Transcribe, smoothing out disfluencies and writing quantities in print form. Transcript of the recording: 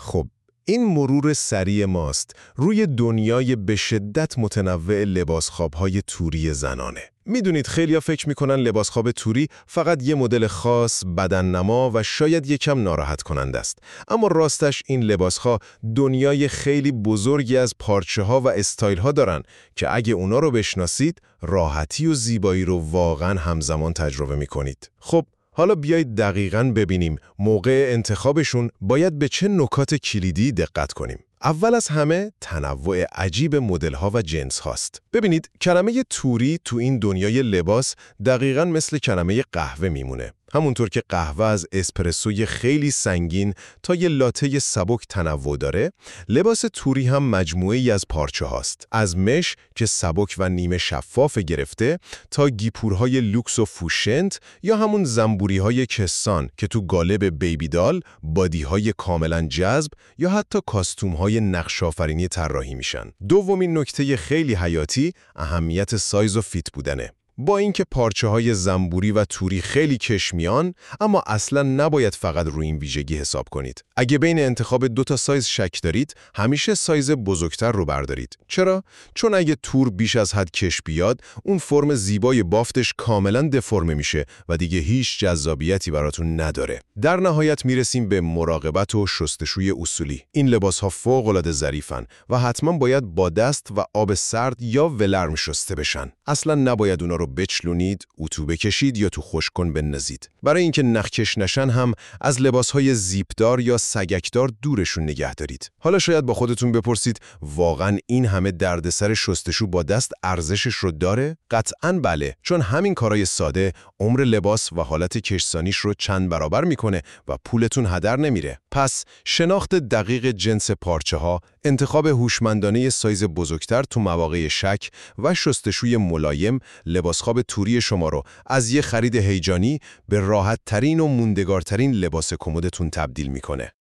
خب این مرور سریع ماست روی دنیای به شدت متنوع لباسخواب‌های توری زنانه. میدونید خیلیا فکر میکنن لباسخواب توری فقط یه مدل خاص، بدننما و شاید یکم ناراحت کننده است. اما راستش این لباس‌ها دنیای خیلی بزرگی از پارچه‌ها و استایل‌ها دارن که اگه اونا رو بشناسید، راحتی و زیبایی رو واقعاً همزمان تجربه میکنید. خب حالا بیایید دقیقاً ببینیم موقع انتخابشون باید به چه نکات کلیدی دقت کنیم. اول از همه تنوع عجیب مدل‌ها و جنس هاست. ببینید کلمه توری تو این دنیای لباس دقیقاً مثل کلمه قهوه میمونه. همونطور که قهوه از اسپرسوی خیلی سنگین تا یه لاته سبک تنوع داره، لباس توری هم مجموعه‌ای از پارچه هاست. از مش که سبک و نیمه شفاف گرفته تا گیپورهای لوکس و فوشنت یا همون زنبوری‌های کسان که تو قالب بیبی دال، بادی‌های کاملاً جذب یا حتی کاستوم‌های نقش‌آفرینی طراحی میشن. دومین نکته خیلی حیاتی اهمیت سایز و فیت بودنه. با اینکه پارچه‌های زنبوری و توری خیلی کش میان، اما اصلاً نباید فقط روی این ویژگی حساب کنید. اگه بین انتخاب 2 تا سایز شک دارید، همیشه سایز بزرگتر رو بردارید. چرا؟ چون اگه تور بیش از حد کش بیاد، اون فرم زیبای بافتش کاملاً دفرمه میشه و دیگه هیچ جذابیتی براتون نداره. در نهایت میرسیم به مراقبت و شستشوی اصولی. این لباس‌ها فوق‌العاده ظریفن و حتماً باید با دست و آب سرد یا ولرم شسته بشن. اصلاً نباید اونا رو بچلونید، اتو بکشید یا تو خشک‌کن بندازید. برای اینکه نخکش نشن هم از لباس‌های زیپدار یا سگکدار دورشون نگه دارید. حالا شاید با خودتون بپرسید واقعاً این همه دردسر شستشو با دست ارزشش رو داره؟ قطعاً بله، چون همین کارهای ساده عمر لباس و حالت کشسانیش رو چند برابر میکنه و پولتون هدر نمیره. پس شناخت دقیق جنس پارچه‌ها، انتخاب هوشمندانه سایز بزرگتر تو مواقع شک و شستشوی ملایم لباسخواب توری شما رو از یه خرید هیجانی به راحت ترین و موندگارترین لباس کمدتون تبدیل میکنه.